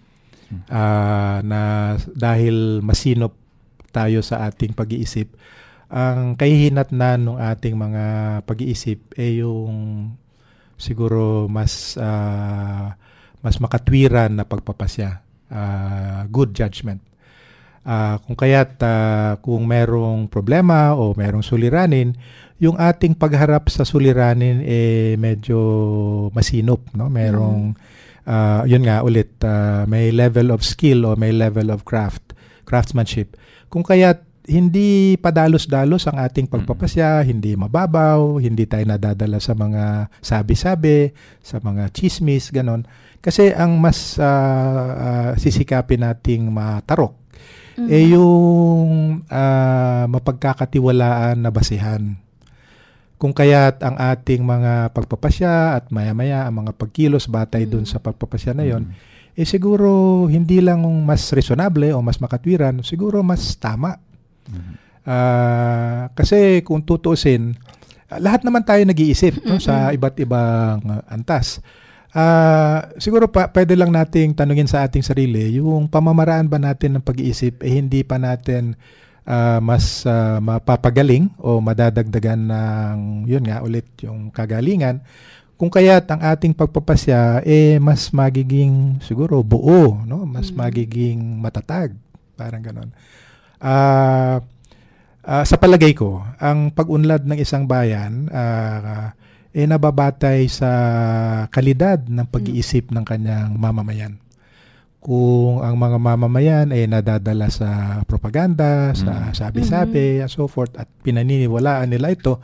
Na dahil masinop tayo sa ating pag-iisip, ang kahihinatnan ng ating mga pag-iisip yung siguro mas makatwiran na pagpapasya, good judgment. Kung kaya't kung merong problema o merong suliranin, yung ating pagharap sa suliranin medyo masinop, no? Merong yun nga ulit, may level of skill o may level of craftsmanship. Kung kaya't hindi padalos-dalos ang ating pagpapasya, hindi mababaw, hindi tayo nadadala sa mga sabi-sabi, sa mga chismis, ganon. Kasi ang mas sisikapin nating matarok yung mapagkakatiwalaan na basihan. Kung kaya't ang ating mga pagpapasya at maya-maya ang mga pagkilos batay dun sa pagpapasya na yon, siguro hindi lang mas resonable o mas makatwiran, siguro mas tama. Kasi kung tutuusin, lahat naman tayo nag-iisip sa iba't ibang antas. Siguro pwede lang nating tanungin sa ating sarili, yung pamamaraan ba natin ng pag-iisip hindi pa natin mas mapapagaling o madadagdagan ng yun nga ulit yung kagalingan, kung kaya't ang ating pagpapasya mas magiging siguro buo, no? Mas magiging matatag, parang ganon. Sa palagay ko, ang pag-unlad ng isang bayan nababatay sa kalidad ng pag-iisip ng kanyang mamamayan. Kung ang mga mamamayan ay nadadala sa propaganda, sa sabi-sabi, and so forth, at pinaniniwalaan nila ito,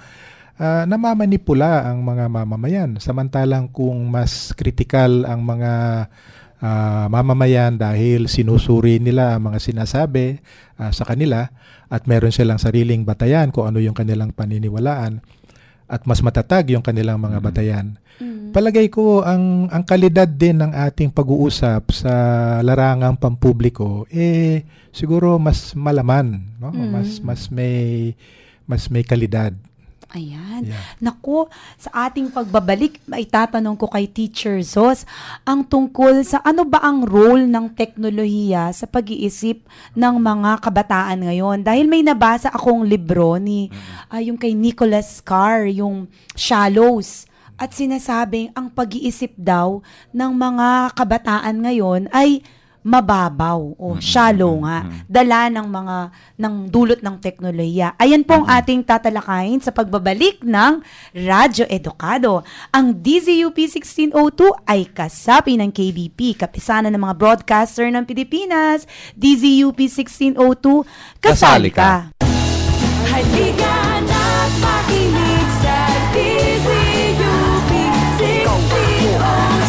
namamanipula ang mga mamamayan. Samantalang kung mas kritikal ang mga mamamayan dahil sinusuri nila ang mga sinasabi sa kanila at meron silang sariling batayan kung ano yung kanilang paniniwalaan at mas matatag yung kanilang mga batayan. Palagay ko ang kalidad din ng ating pag-uusap sa larangang pampubliko siguro mas malaman, no? Mas may kalidad. Ayan. Yeah. Naku, sa ating pagbabalik, maitatanong ko kay Teacher Zos ang tungkol sa ano ba ang role ng teknolohiya sa pag-iisip ng mga kabataan ngayon. Dahil may nabasa akong libro ni yung kay Nicholas Carr, yung Shallows. At sinasabing ang pag-iisip daw ng mga kabataan ngayon ay mababaw o shallow nga. Dala ng dulot ng teknolohiya. Ayan po ang ating tatalakayin sa pagbabalik ng Radyo Edukado. Ang DZUP 1602 ay kasapi ng KBP, kapisanan ng mga broadcaster ng Pilipinas. DZUP 1602, kasali ka. Halika na't makinig sa DZUP 1602.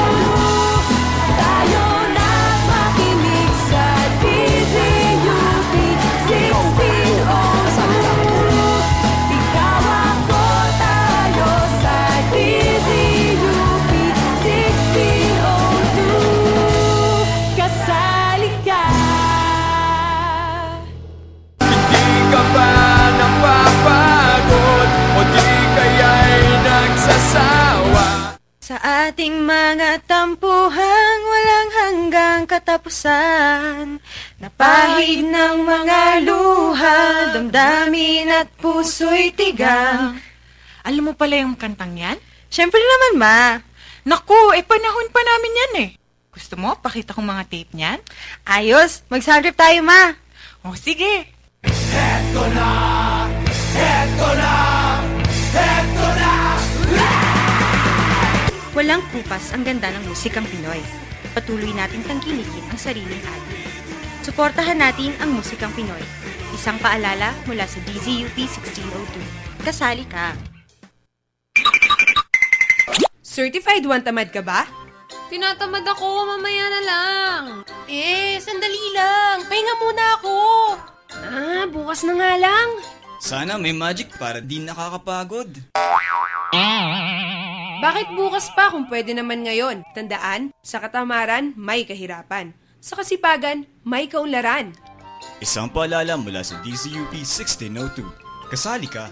Tayo na't makinig sa DZUP 1602. Ikaw ako, tayo sa DZUP 1602. Kasali ka. Hindi ka ba napapagod o di kaya'y nagsasawa? Sa ating mga tampuhang walang hanggang katapusan, napahid ng mga luha, damdamin at puso'y tigang. Alam mo pala yung kantang yan? Siyempre naman, Ma. Naku, panahon pa namin yan eh. Gusto mo, pakita kong mga tape niyan? Ayos, mag-soundtrip tayo, Ma. O, sige. Eto na! Eto na! Eto na! Walang kupas ang ganda ng musikang Pinoy. Patuloy nating tangkilikin ang sariling atin. Suportahan natin ang musikang Pinoy. Isang paalala mula sa DZUP 1602. Kasali ka! Certified one tamad ka ba? Tinatamad ako, mamaya na lang. Sandali lang. Pahinga muna ako. Bukas na nga lang. Sana may magic para di nakakapagod. Bakit bukas pa kung pwede naman ngayon? Tandaan, sa katamaran, may kahirapan. Sa kasipagan, may kaunlaran. Isang paalala mula sa DZUP 1602. Kasali ka.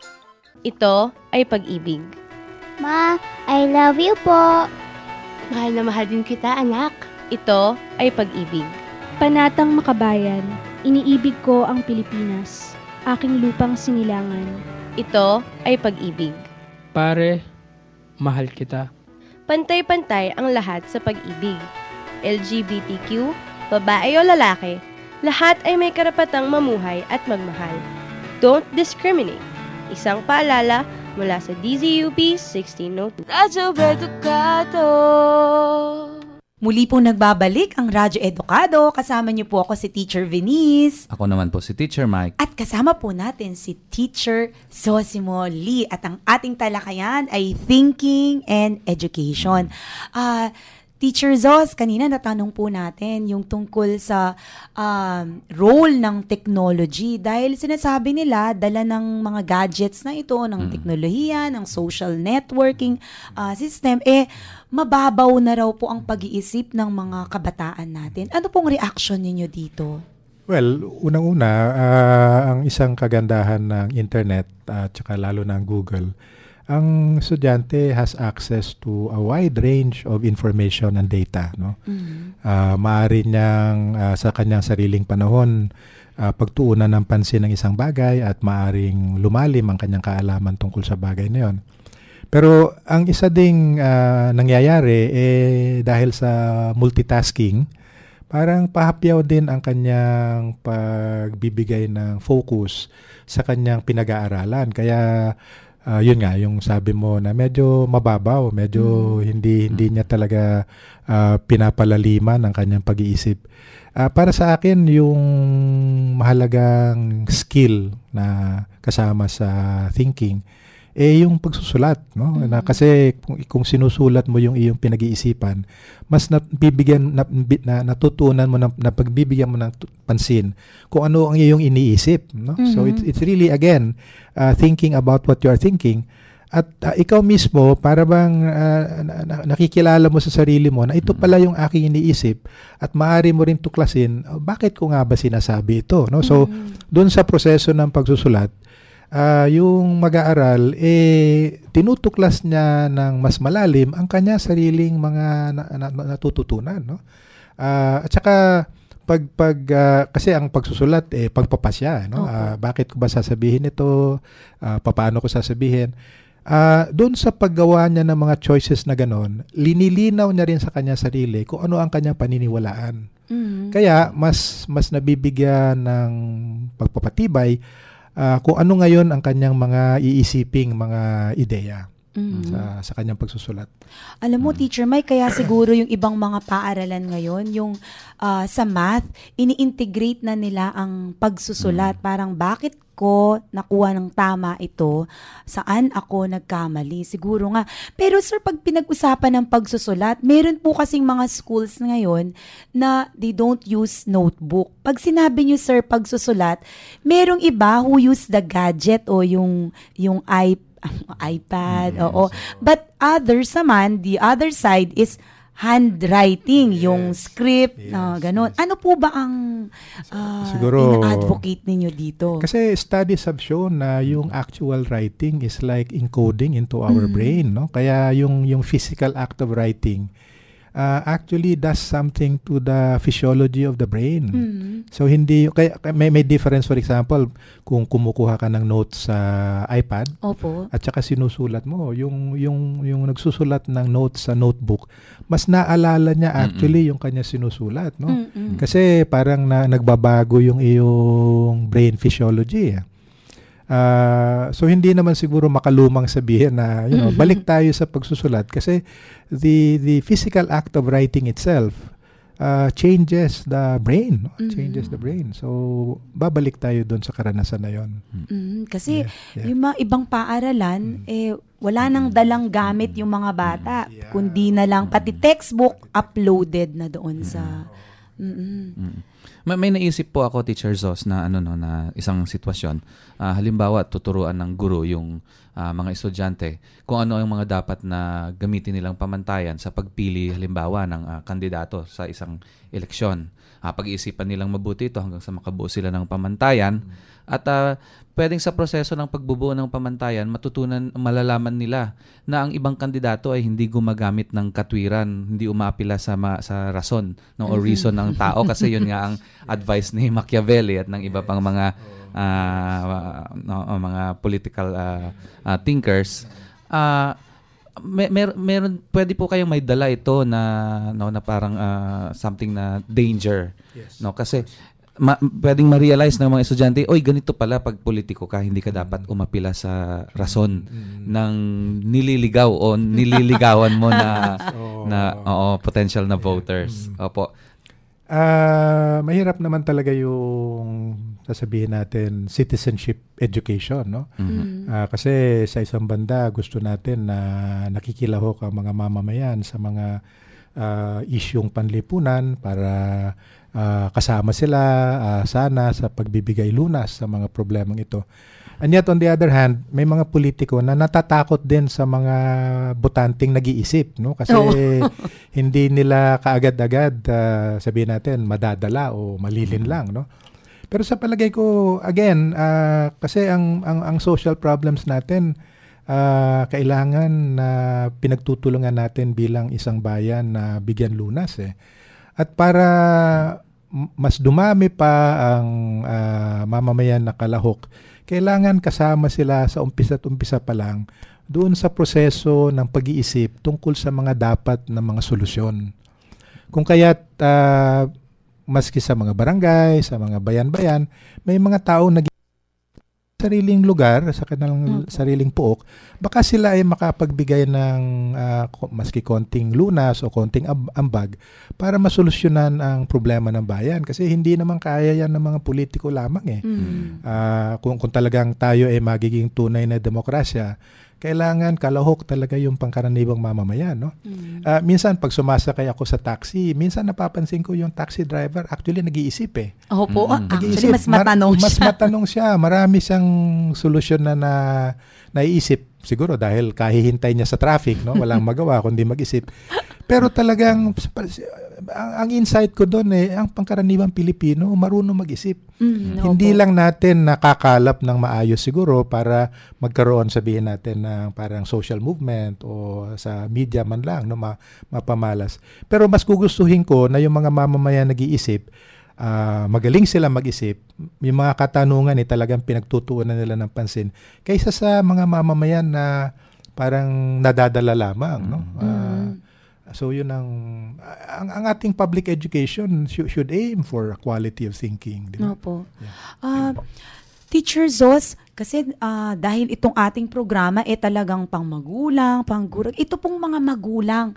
Ito ay pag-ibig. Ma, I love you po. Mahal na mahal din kita, anak. Ito ay pag-ibig. Panatang makabayan, iniibig ko ang Pilipinas, aking lupang sinilangan. Ito ay pag-ibig. Pare, mahal kita. Pantay-pantay ang lahat sa pag-ibig. LGBTQ, babae o lalaki, lahat ay may karapatang mamuhay at magmahal. Don't discriminate. Isang paalala mula sa DZUP 1602. Radyo Edukado. Muli po nagbabalik ang Radyo Edukado. Kasama niyo po ako si Teacher Venice. Ako naman po si Teacher Mike. At kasama po natin si Teacher Zosimo Lee. At ang ating talakayan ay Thinking and Education. Teacher Zos, kanina natanong po natin yung tungkol sa role ng technology dahil sinasabi nila dala ng mga gadgets na ito, ng teknolohiya, ng social networking system, mababaw na raw po ang pag-iisip ng mga kabataan natin. Ano pong reaction ninyo dito? Well, unang-una, ang isang kagandahan ng internet at saka lalo ng Google, ang estudyante has access to a wide range of information and data, no? Maaari niyang sa kanyang sariling panahon pagtuunan ng pansin ng isang bagay at maaring lumalim ang kanyang kaalaman tungkol sa bagay na 'yon. Pero ang isa ding nangyayari dahil sa multitasking, parang pahapyaw din ang kanyang pagbibigay ng focus sa kanyang pinag-aaralan. Kaya yun nga, yung sabi mo na medyo mababaw, medyo hindi niya talaga pinapalaliman ang kanyang pag-iisip. Para sa akin, yung mahalagang skill na kasama sa thinking yung pagsusulat, no? Na kasi kung sinusulat mo yung iyong pinag-iisipan, mas natutunan mo na pagbibigyan mo ng pansin kung ano ang iyong iniisip, no? So it's really again thinking about what you are thinking. At ikaw mismo, para bang nakikilala mo sa sarili mo na ito pala yung aking iniisip at maaari mo rin tuklasin, bakit ko nga ba sinasabi ito? No? So, doon sa proseso ng pagsusulat, yung mag-aaral, tinutuklas niya ng mas malalim ang kanya sariling mga natututunan. No? At saka, kasi ang pagsusulat, pagpapasya. No? Bakit ko ba sasabihin ito? Paano ko sasabihin? Doon sa paggawa niya ng mga choices na ganon, linilinaw niya rin sa kanya sarili kung ano ang kanyang paniniwalaan. Kaya, mas nabibigyan ng pagpapatibay kung ano ngayon ang kanyang mga iisiping mga ideya sa kanyang pagsusulat. Alam mo, Teacher Mike, kaya siguro yung ibang mga paaralan ngayon, yung sa math, ini-integrate na nila ang pagsusulat. Parang bakit ko nakuha ng tama ito? Saan ako nagkamali? Siguro nga. Pero sir, pag pinag-usapan ng pagsusulat, meron po kasing mga schools ngayon na they don't use notebook. Pag sinabi nyo, sir, pagsusulat, merong iba who use the gadget o yung iPad, oo. But others naman, the other side is handwriting, yung script, gano'n. Ano po ba ang ina-advocate ninyo dito? Kasi studies have shown na yung actual writing is like encoding into our brain, no? Kaya yung physical act of writing actually does something to the physiology of the brain. So hindi kaya may difference, for example, kung kumukuha ka ng notes sa iPad at saka sinusulat mo, yung nagsusulat ng notes sa notebook, mas naalala niya actually yung kanya sinusulat, no? Kasi parang nagbabago yung iyong brain physiology. So hindi naman siguro makalumang sabihin na balik tayo sa pagsusulat kasi the physical act of writing itself changes the brain, changes the brain. So babalik tayo doon sa karanasan na yon. Kasi yung mga ibang paaralan wala nang dalang gamit yung mga bata, kundi na lang pati textbook uploaded na doon sa May naisip po ako, Teacher Zos, na na isang sitwasyon. Halimbawa, tuturuan ng guro yung mga estudyante kung ano yung mga dapat na gamitin nilang pamantayan sa pagpili halimbawa ng kandidato sa isang eleksyon. Pag-iisipan nilang mabuti ito hanggang sa makabuo sila ng pamantayan. At pwedeng sa proseso ng pagbubuo ng pamantayan, malalaman nila na ang ibang kandidato ay hindi gumagamit ng katwiran, hindi umapila sa rason o reason ng tao kasi yun nga ang advice ni Machiavelli at ng iba pang mga mga political thinkers. Meron pwede po kayong may dala ito na parang something na danger, no? Kasi pwedeng ma-realize ng mga estudyante, oy, ganito pala pag politiko ka, hindi ka dapat umapila sa rason ng nililigaw o nililigawan mo na potential na voters. Opo. Mahirap naman talaga yung sasabihin natin citizenship education, no? Kasi sa isang banda gusto natin na nakikilahok ang mga mamamayan sa mga isyung panlipunan para kasama sila sana sa pagbibigay lunas sa mga problemang ito. And yet on the other hand, may mga politiko na natatakot din sa mga botanteng nag-iisip, no? Kasi hindi nila kaagad-agad sabihin natin madadala o malilin lang, no? Pero sa palagay ko again, kasi ang social problems natin kailangan na pinagtutulungan natin bilang isang bayan na bigyan lunas At para mas dumami pa ang mamamayan na kalahok, kailangan kasama sila sa umpisa pa lang doon sa proseso ng pag-iisip tungkol sa mga dapat na mga solusyon. Kung kaya't maski sa mga barangay, sa mga bayan-bayan, may mga tao sariling lugar, sa kanilang sariling pook, baka sila ay makapagbigay ng maski konting lunas o konting ambag para masolusyonan ang problema ng bayan. Kasi hindi naman kaya yan ng mga politiko lamang kung talagang tayo ay magiging tunay na demokrasya, kailangan kalahok talaga yung pangkaraniwang mamamayan, no? Minsan pag sumasakay ako sa taxi, minsan napapansin ko yung taxi driver actually nag-iisip Opo, actually mas matanong siya. Mas matanong siya. Marami siyang solusyon na naiisip. Siguro dahil kahihintay niya sa traffic, no? Walang magawa kundi mag-isip. Pero talagang ang insight ko doon ang pangkaraniwang Pilipino marunong mag-isip. Hindi lang natin nakakalap ng maayos siguro para magkaroon, sabihin natin, ng parang social movement o sa media man lang, no, mapamalas. Pero mas gugustuhin ko na yung mga mamamayan nag-iisip, magaling sila mag-isip, yung mga katanungan talagang pinagtutuunan nila ng pansin kaysa sa mga mamamayan na parang nadadala lamang, no? So yun ang ating public education should aim for quality of thinking. Diba? Opo. Yeah. Teacher Zos, kasi dahil itong ating programa talagang pang magulang, pang guro, ito pong mga magulang,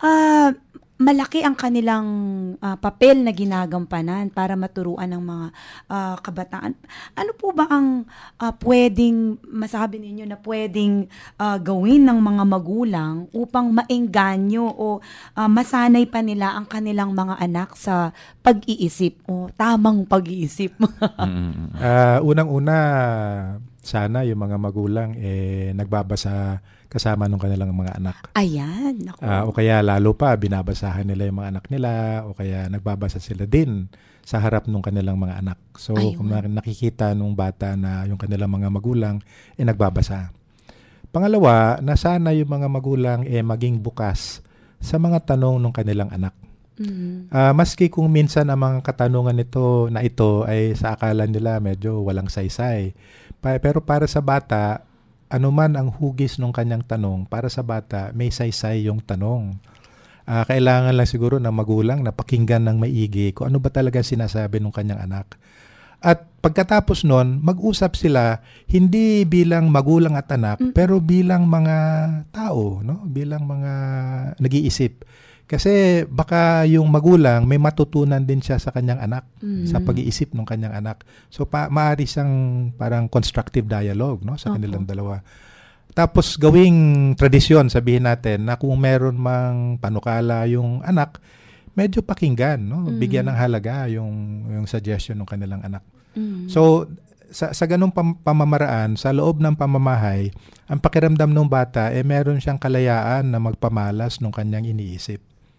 malaki ang kanilang papel na ginagampanan para maturuan ng mga kabataan. Ano po ba ang pwedeng, masabi ninyo na pwedeng gawin ng mga magulang upang maengganyo o masanay pa nila ang kanilang mga anak sa pag-iisip o tamang pag-iisip? Unang-una, sana yung mga magulang nagbabasa kasama ng kanilang mga anak. Ayan. O kaya lalo pa, binabasahan nila yung mga anak nila o kaya nagbabasa sila din sa harap ng kanilang mga anak. So, kung nakikita nung bata na yung kanilang mga magulang nagbabasa. Pangalawa, na sana yung mga magulang maging bukas sa mga tanong ng kanilang anak. Maski kung minsan ang mga katanungan ito ay sa akala nila medyo walang saysay. Pero para sa bata, anuman ang hugis ng kanyang tanong, para sa bata, may saysay yung tanong. Kailangan lang siguro ng magulang na pakinggan ng maigi kung ano ba talaga sinasabi ng kanyang anak. At pagkatapos nun, mag-usap sila hindi bilang magulang at anak, pero bilang mga tao, no? Bilang mga nag-iisip. Kasi baka yung magulang may matutunan din siya sa kanyang anak, sa pag-iisip ng kanyang anak. So maaari siyang parang constructive dialogue, no, sa kanilang dalawa. Tapos gawing tradisyon, sabihin natin, na kung meron mang panukala yung anak, medyo pakinggan, no? Bigyan ng halaga yung suggestion ng kanilang anak. So sa ganung pamamaraan, sa loob ng pamamahay, ang pakiramdam ng bata meron siyang kalayaan na magpamalas ng kanyang iniisip.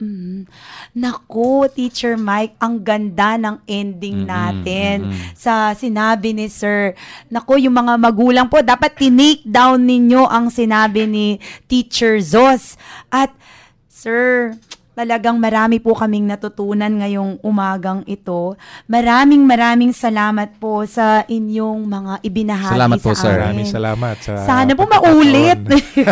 Naku, Teacher Mike, ang ganda ng ending natin sa sinabi ni Sir. Naku, yung mga magulang po, dapat tinake down ninyo ang sinabi ni Teacher Zos. At Sir, talagang marami po kaming natutunan ngayong umagang ito. Maraming salamat po sa inyong mga ibinahagi salamat po, sa sir. amin. Maraming salamat. Sana po maulit.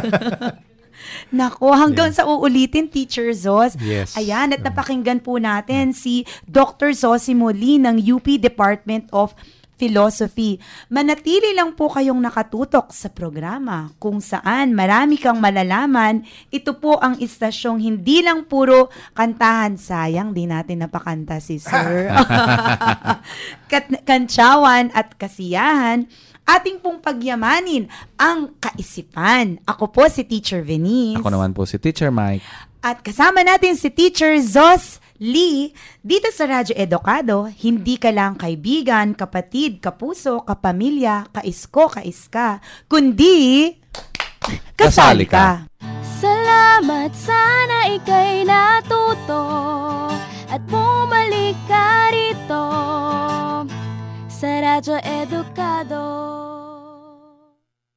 Nako, hanggang sa uulitin, Teacher Zos. Yes. Ayan, at napakinggan po natin si Dr. Zosimo Lee ng UP Department of Philosophy. Manatili lang po kayong nakatutok sa programa kung saan marami kang malalaman. Ito po ang istasyong hindi lang puro kantahan. Sayang, di natin napakanta si Sir. Kantsawan at kasiyahan. Ating pong pagyamanin ang kaisipan. Ako po si Teacher Venice. Ako naman po si Teacher Mike. At kasama natin si Teacher Zos Lee dito sa Radyo Edukado. Hindi ka lang kaibigan, kapatid, kapuso, kapamilya, kaisko, kaiska, kundi kasali ka. Salamat, sana ika'y natuto at bumalik ka rito sa Radyo Edukado.